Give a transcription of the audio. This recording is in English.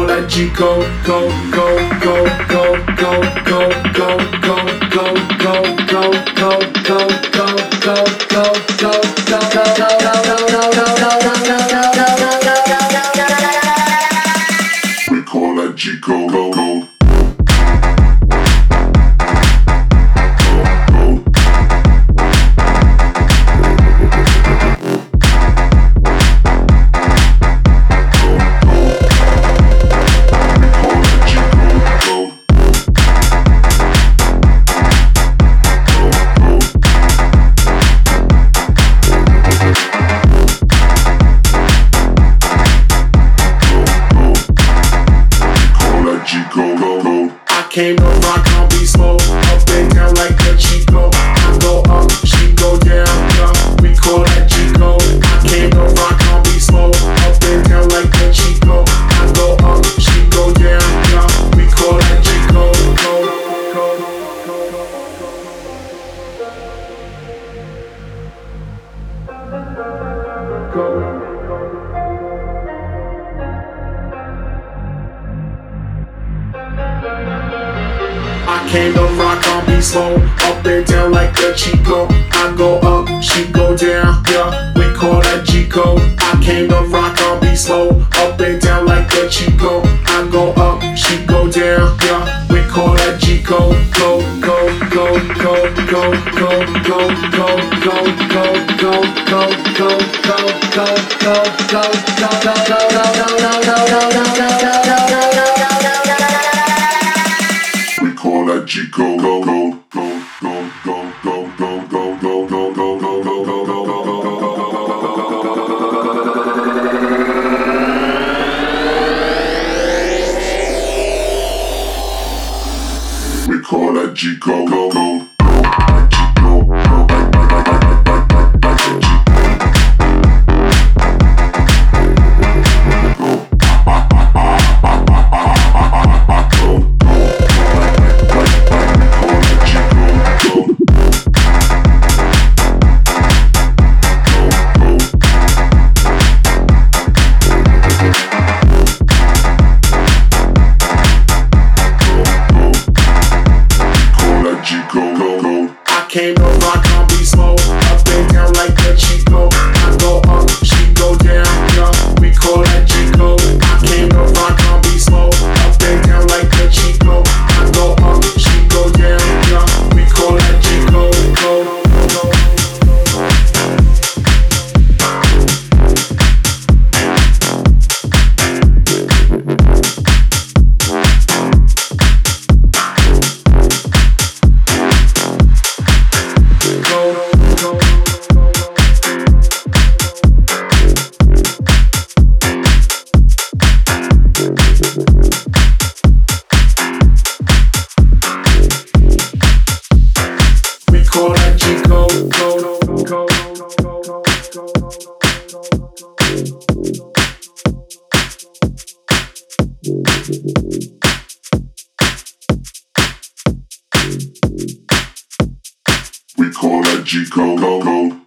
call that G code, go, go, go, go, go, go, go, go, go, go, go, go, go, go, go, go, we call that G code, go, go. Came to rock, I'll be slow. Up and down like a Chico. I go up, she go down, yeah. We call that Chico. I came to rock, I'll be slow. Up and down like a Chico. I go up, she go down, yeah. We call that Chico. I came to rock, I'll be slow. Up and down like a Chico. I go up, she go down, yeah. We call that G-code. I came to rock, I'll be slow. Up and down like a Chico. I go up, she go down, yeah. We call that G-code. Go, go, go, go, go, go, go, go, go, go, go, go, go, G go go go go go go go go go go go go go we call that G go go go. Came to rock, I'll be slow. Up and down like a Chico. I go up, she go down, yeah. We call that G-code. I came to rock, I'll be slow. Up and down like a Chico. I go up, she go down, yeah. We call that G-code. Go. Call that G-code, we call that G-code,